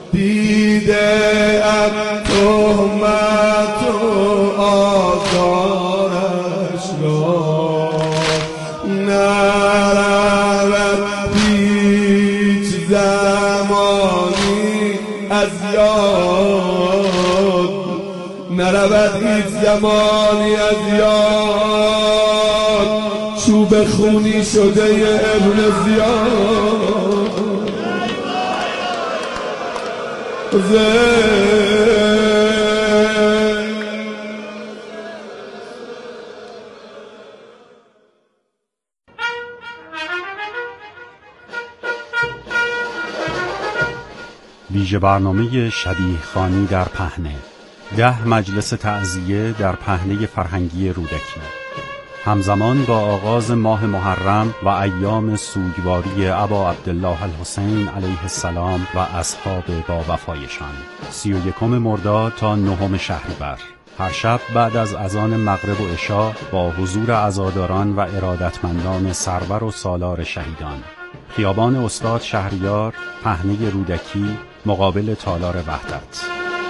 دیده ام تهمت و آزارش را، نرود هیچ زمانی از یاد، نرود هیچ زمانی از یاد، چوب خونی شده ابن زیاد. ویژه برنامه شبیه خوانی در پهنه، 10 مجلس تعزیه در پهنه فرهنگی رودکی، همزمان با آغاز ماه محرم و ایام سوگواری ابا عبدالله الحسین علیه السلام و اصحاب با وفایشان، 31 مرداد تا 9 شهریور. هر شب بعد از اذان مغرب و عشا با حضور عزاداران و ارادتمندان سرور و سالار شهیدان، خیابان استاد شهریار، پهنه رودکی، مقابل تالار وحدت.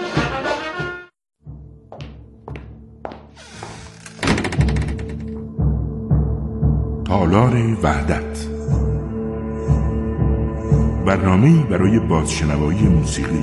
تالار وحدت، برنامه‌ای برای بازشنوایی موسیقی.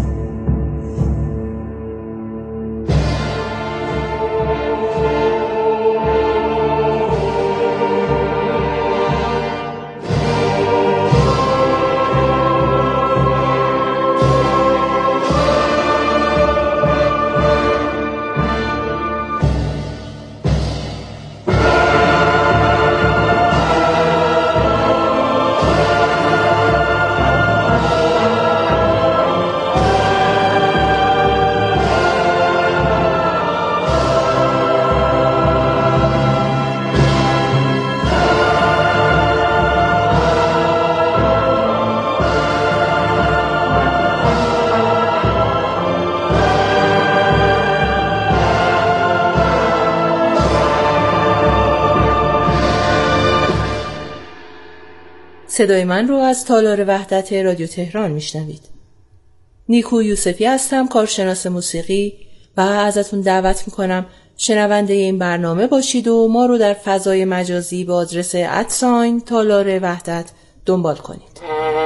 صدای من رو از تالار وحدت رادیو تهران میشنوید. نیکو یوسفی هستم، کارشناس موسیقی، و ازتون دعوت میکنم شنونده این برنامه باشید و ما رو در فضای مجازی به آدرس تالار وحدت دنبال کنید.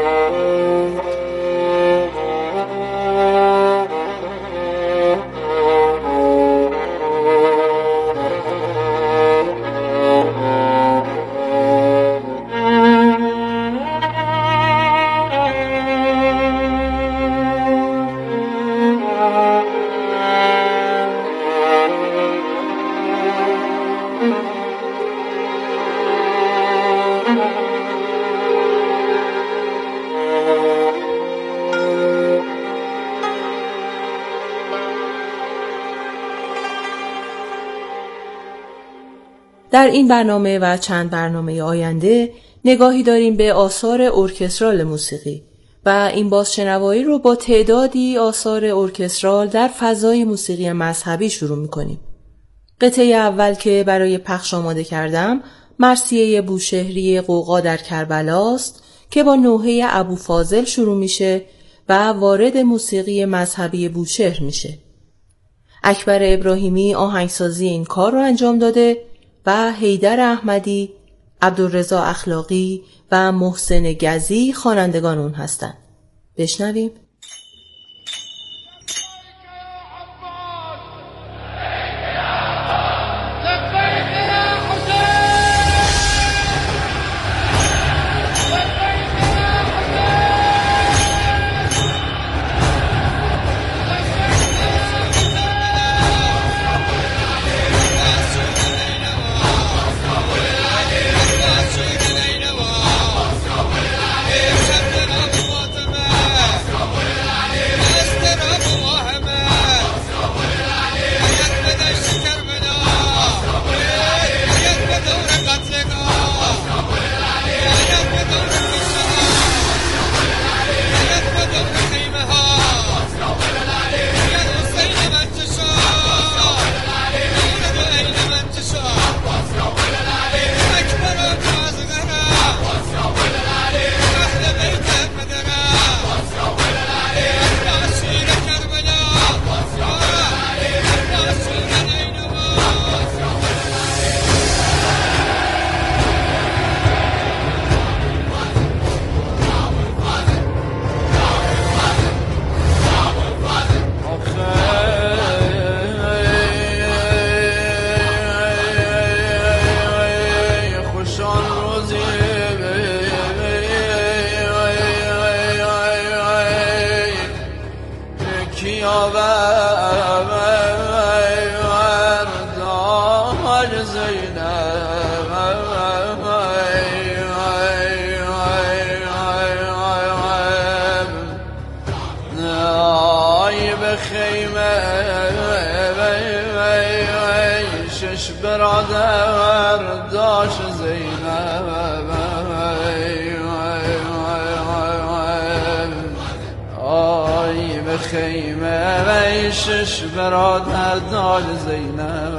در این برنامه و چند برنامه آینده نگاهی داریم به آثار ارکسترال موسیقی و این بازشنوایی رو با تعدادی آثار ارکسترال در فضای موسیقی مذهبی شروع می‌کنیم. قطعه اول که برای پخش آماده کردم مرثیه بوشهری غوغا در کربلاست که با نوحه ابوفاضل شروع میشه و وارد موسیقی مذهبی بوشهر میشه. اکبر ابراهیمی آهنگسازی این کار رو انجام داده و حیدر احمدی، عبدالرضا اخلاقی و محسن گزی خوانندگان اون هستن. بشنویم. شش برادر داشت زینب آی به خیمه شش برادر داشت زینب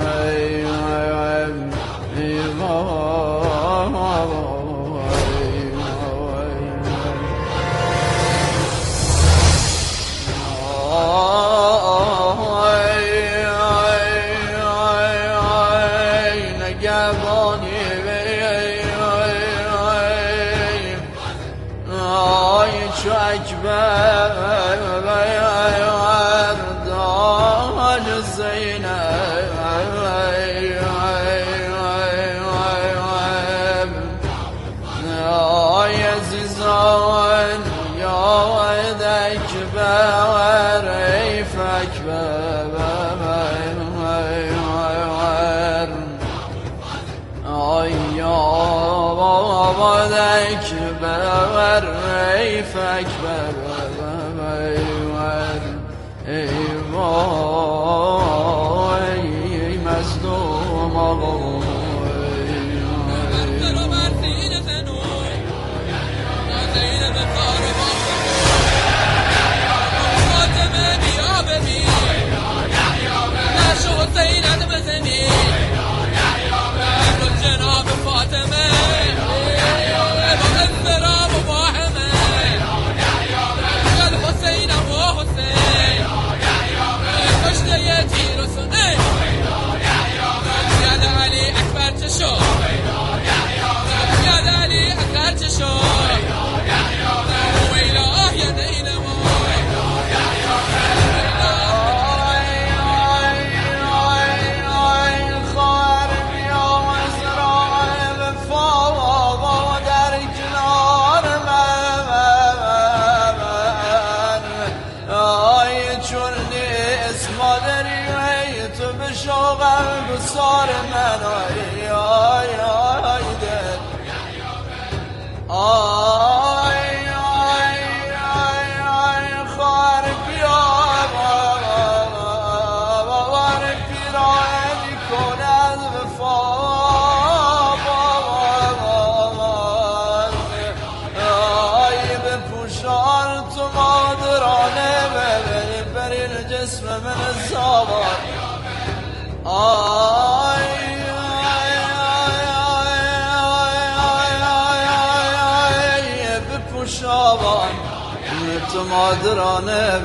مادرانه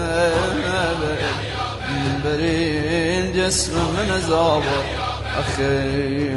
برین جسم من زابر اخی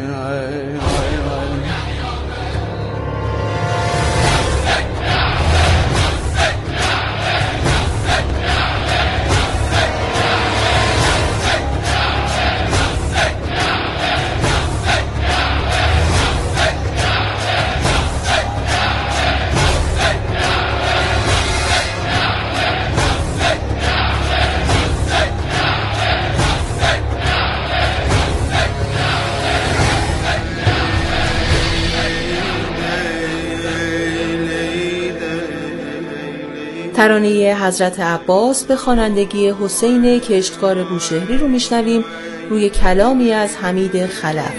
ترانه حضرت عباس به خوانندگی حسین کشتکار بوشهری رو میشنویم روی کلامی از حمید خلف.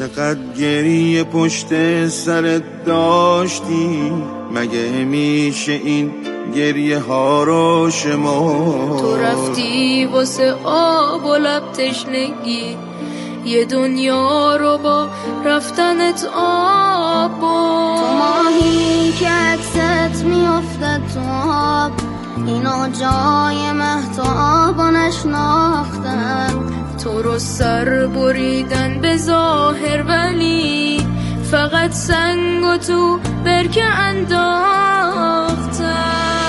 چقدر گریه پشت سرت داشتی، مگه میشه این گریه ها رو شما؟ تو رفتی واسه آب و لب تشنگی، یه دنیا رو با رفتنت آب بود. تو ماهی که عکست میافتد تو آب، اینا جای مهتاب نشناختن. تو رو سر بریدن به ظاهر، ولی فقط سنگ و تو برکه انداختن.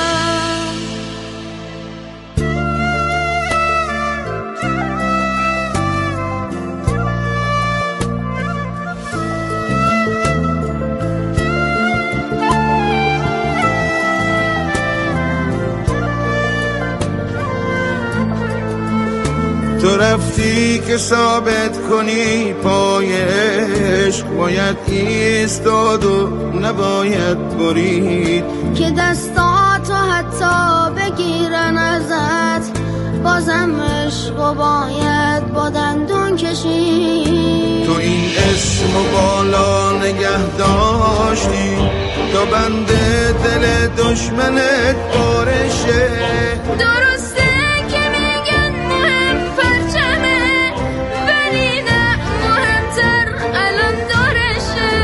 تو رفتی که ثابت کنی پای عشق باید ایستاد و نباید برید، که دستاتو حتی بگیرن ازت، بازم عشق و باید با دندون کشید. تو این اسم و بالا نگه داشتی تا بند دل دشمنت بارشه. درسته که میگن مهم پرچمه، ولی نه، مهمتر الان دارشه.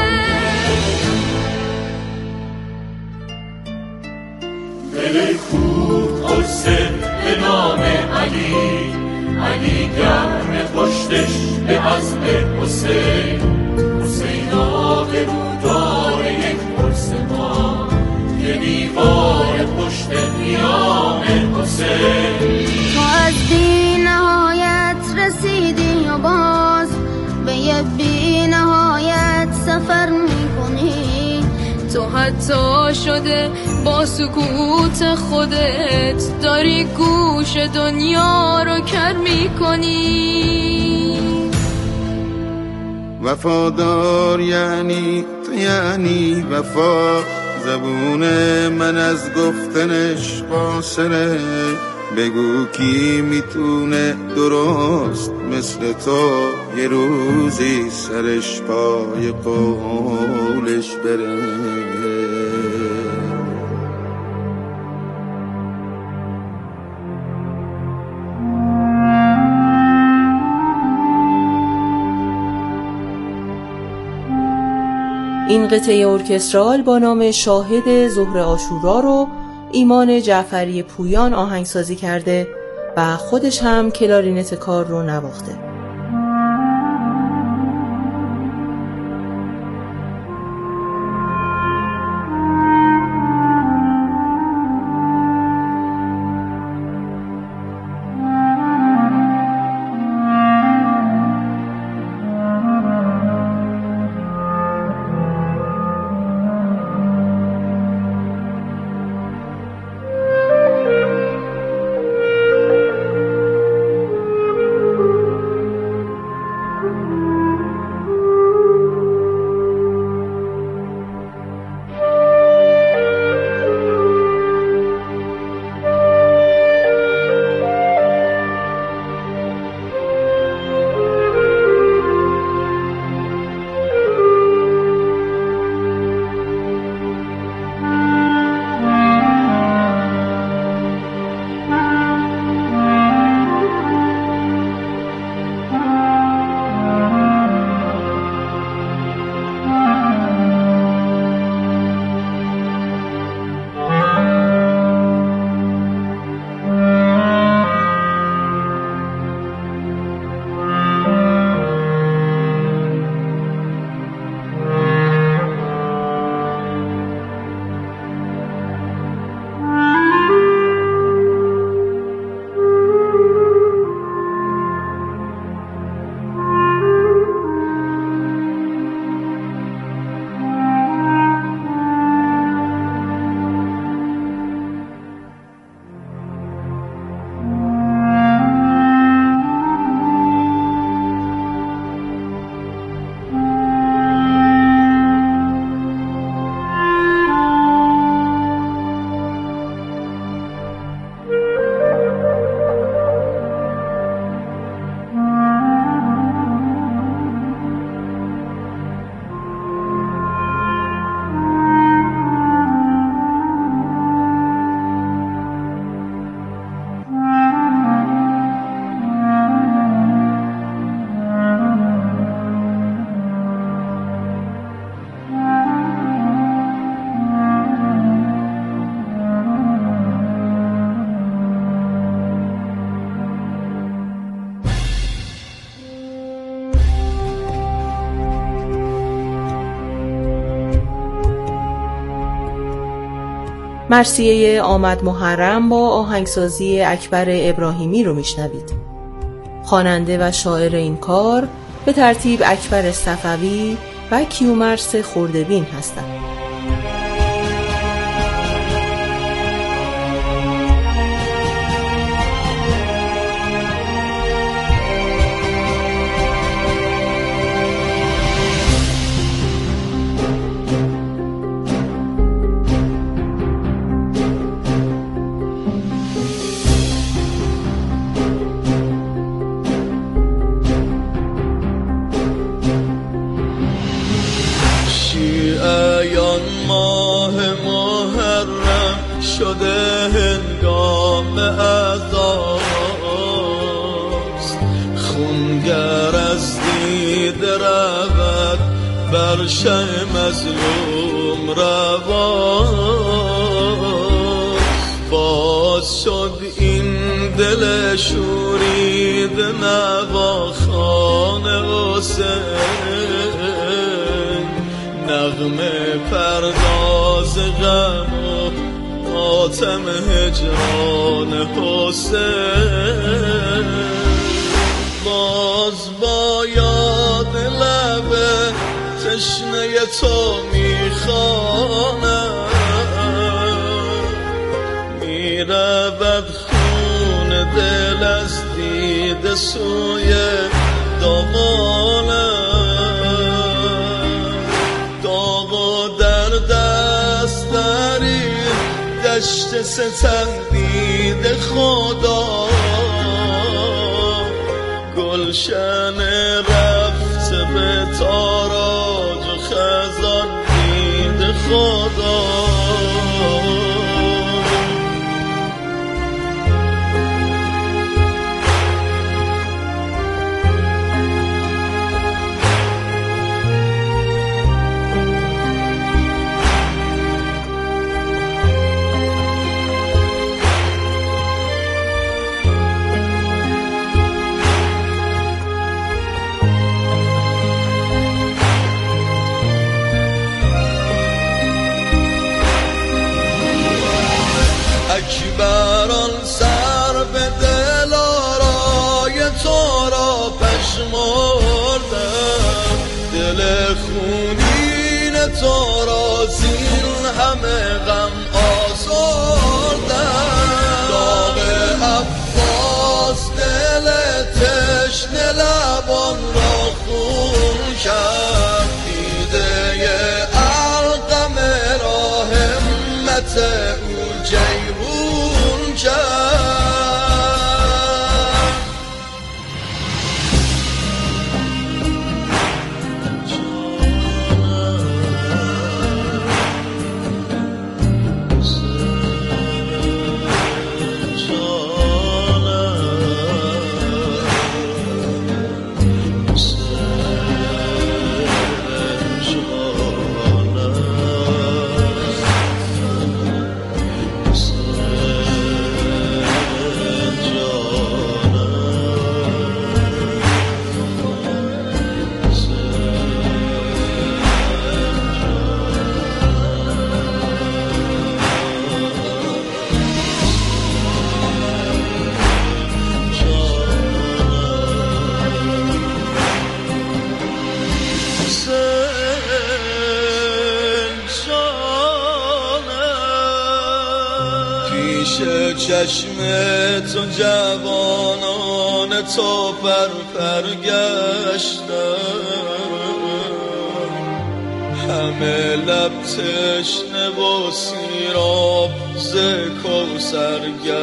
دل کوه قرصه به نام علی، علی گرم پشتش به عزم حسین، حسین آقه بودار یک قرص ما، که دیوار پشت نیام حسین. تو از بی نهایت رسیدی و باز به یه بی نهایت سفر میکنی. تو حتی شده با سکوت خودت داری گوش دنیا رو کر میکنی. وفادار یعنی تو، یعنی وفا، زبون من از گفتنش قاصره. بگو کی میتونه درست مثل تو یه روزی سرش پای قولش بره. این قطعه ارکسترال با نام شاهد ظهر عاشورا رو ایمان جعفری پویان آهنگسازی کرده و خودش هم کلارینت کار رو نواخته. مرثیه آمد محرم با آهنگسازی اکبر ابراهیمی رو میشنوید. خواننده و شاعر این کار به ترتیب اکبر صفوی و کیومرث خردبین هستند. شده هنگام عزاست، خونگر از دیده رود بر شه مظلوم رواست. باز شد این دل شورید نواخوان حسین، نغمه پرداز غم و ماتم هجران حسین. باز با یاد لب تشنه تو میخوانم، میرود خون دل از دیده سوی دامانم. داغ و در دست داری دشت ستم دید خدا، گلشن رفته به تاراج و خزان دید خدا. اکبران سر به دل آرای تو را پشمردم، دل خونین تو را زین همه غم آزردم. داغ عباس دل تشنه لبان را خون کرد، دیده علقم را همت او جیبون کرد. پیش چشم تو جوانان تو پر گشتم، همه لب تشنه و سیراب ز کوثر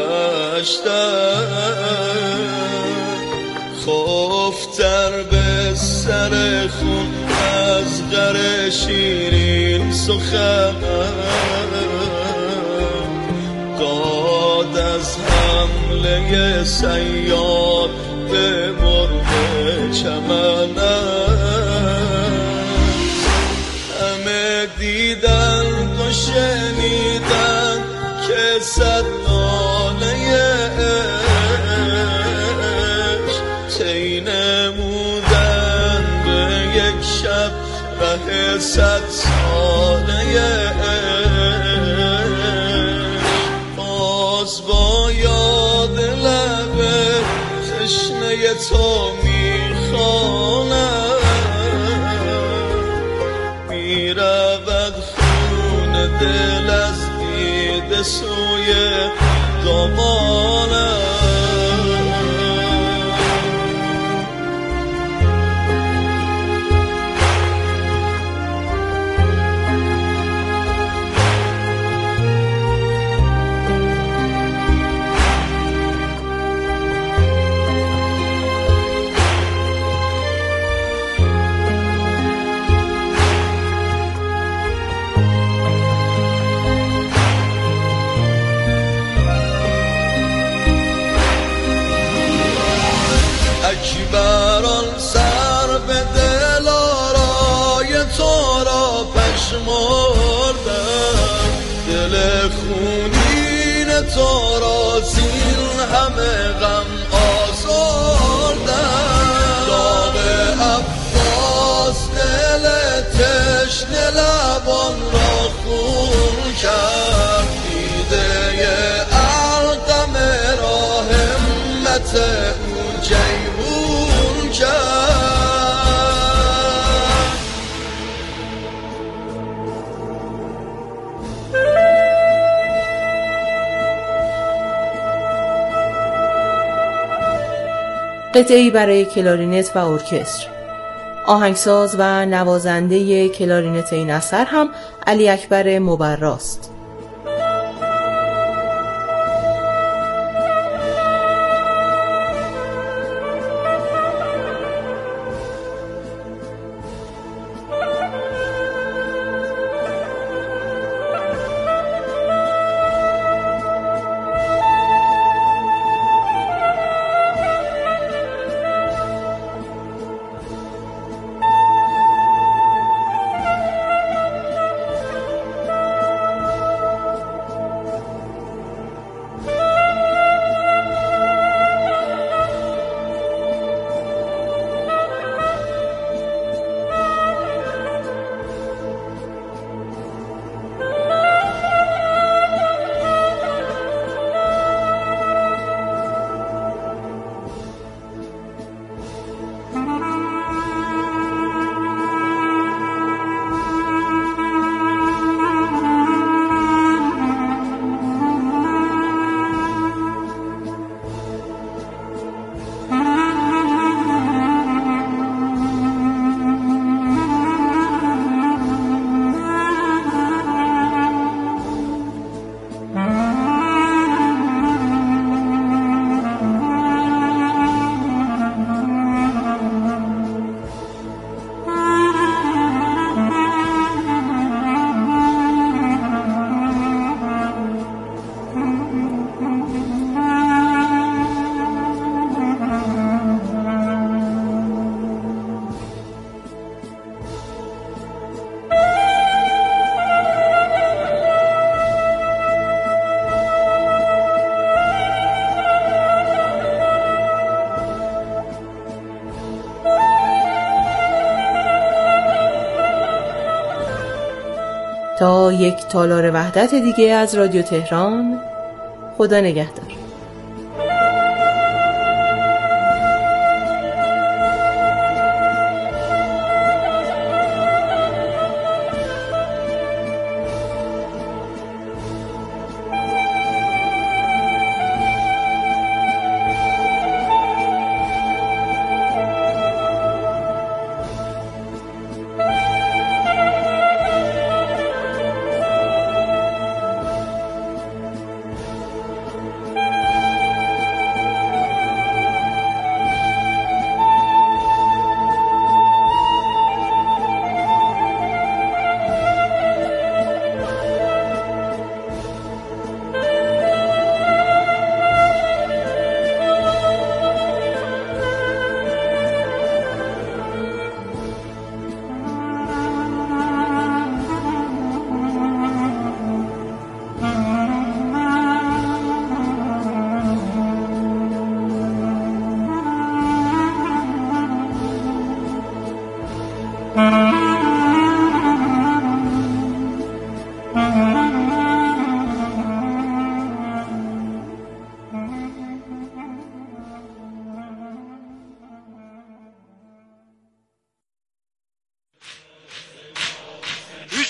گشتم. خفتر به سر خون از غر شیرین سخن، داد از حمله صیاد به مرغ چمنم. همه دیدن و شنیدن که صد ناله عشق طی نمودن به یک شب ره 100 ساله عشق. تو میخوانم میرود خون دل از دیده سوی دامانم اکبران سر به دل آرای تو را پشمردم دل خونین تو را زین همه غم آزردم داغ عباس دل تشنه لبان را خون کرد دیده ارقم را همت او جیبون کرد قطعه‌ای برای کلارینت و ارکستر. آهنگساز و نوازنده کلارینت این اثر هم علی اکبر مبراست. تا یک تالار وحدت دیگه از رادیو تهران، خدا نگهدار.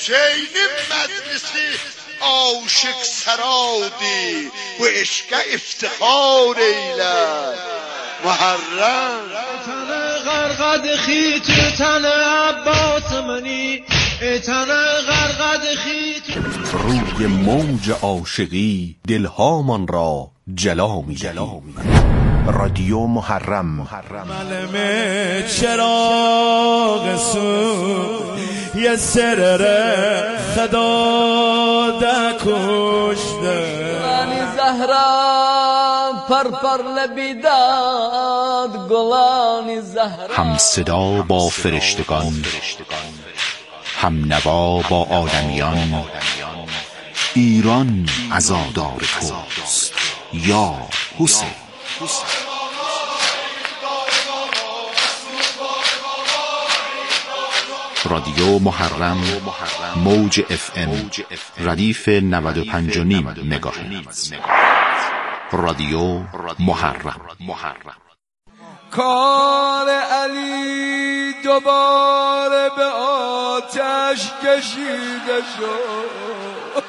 Hüseyin'in məclisi aşık saradır, bu eşqə iftihar eylə Muharrem. تنه غرقد خیت تنه عباس منی تنه غرقد خیت. روی موج عاشقی دلهامان را جلا می‌دهیم. رادیو محرم. ملمه چراغ سو یه سرر خدا دکشته غانی زهرا پرپر لبیداد گلانی زهرا. هم صدا با فرشتگان، هم نوا با آدمیان. ایران عزادار توست یا حسین. رادیو محرم موج FM ردیف 95.5 مگاهرتز. رادیو محرم. کار علی دوباره به آتش کشیده شد.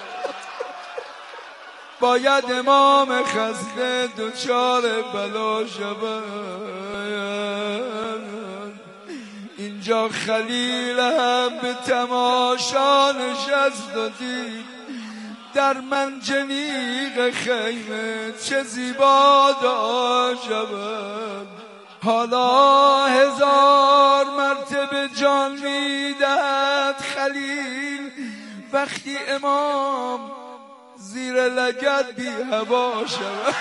باید امام خسته دوچار بلا شود. اینجا خلیل هم به تماشا نشست و دید در منجنیق خیمه چه زیبا دعا شود. حالا 1000 مرتبه جان میدهد خلیل وقتی امام زیر لگد بی هوا شود.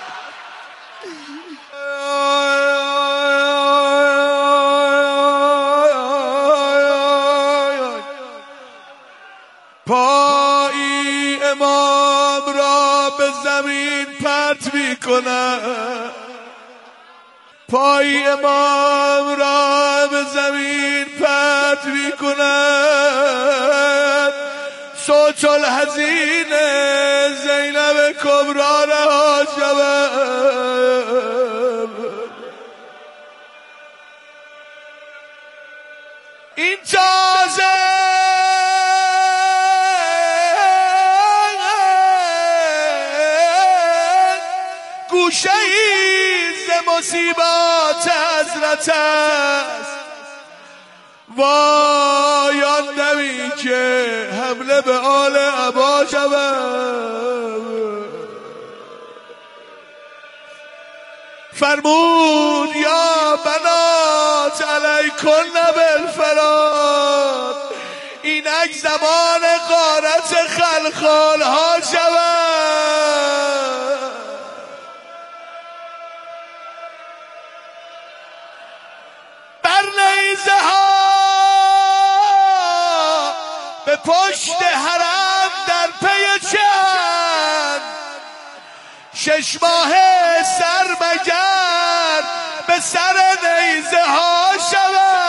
پای امام را به زمین پرت می‌کند. پای امام را به زمین پرت می‌کند. صوت الحزین زینب کبرا رها شود. این تازه گوشه ای ز مصیبات حضرت است. وای آن دمی که حمله به آل عبا شود. فرمود یا بنات علیکن بالفراد. اینک زمان غارت خلخال ها شود. بر نیزه ها به پشت حرم در پی چند 6 ماه سر مگرد به سر نیزه ها شود.